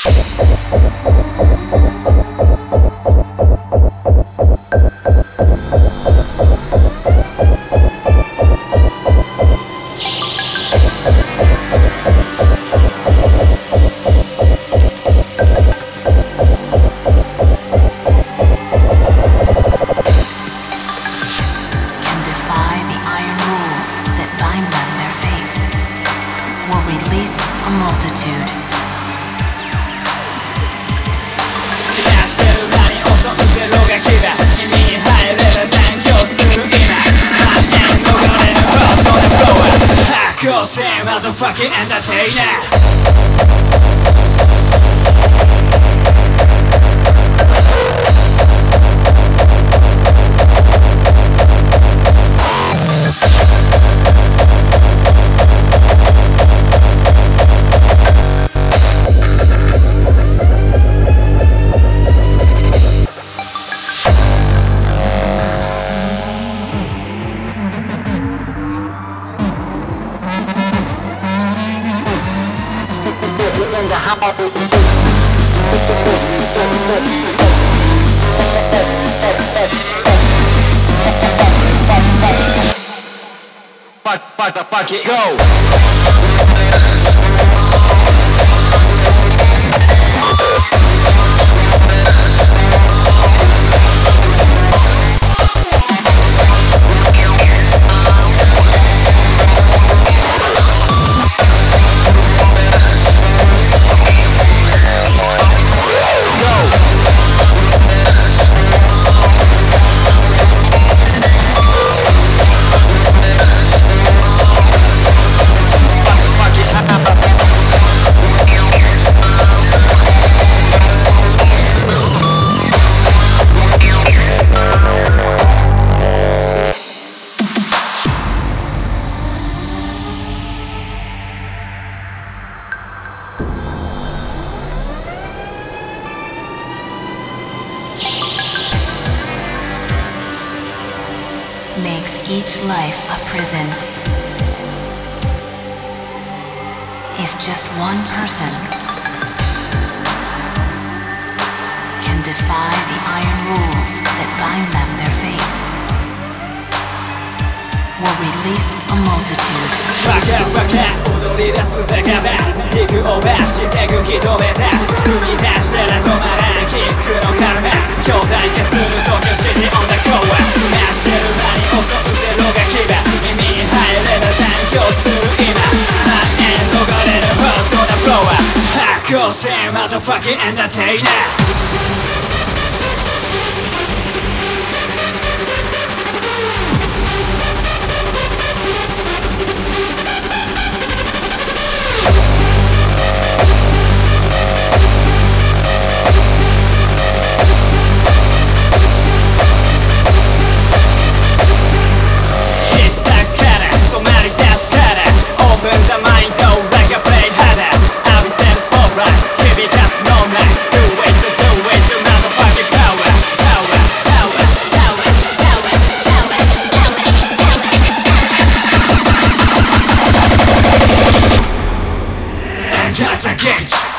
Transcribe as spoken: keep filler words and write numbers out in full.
Same as a fucking entertainer. In the house. Fuck, fuck, fuck it, go! Makes each life a prison. If just one person can defy the iron rules that bind them their fate, will release a multitude. バカバカ踊り出すぜガバビッグオーバーしてく人目だ踏み出したら止まらんキックのカルマ強大化する時シティオンダコアスマッシュる間に襲うゼロが牙耳に入れば誕生する今ハッエンドがれるホットなフロア発光性マザファッキンエンターテイナーThat's against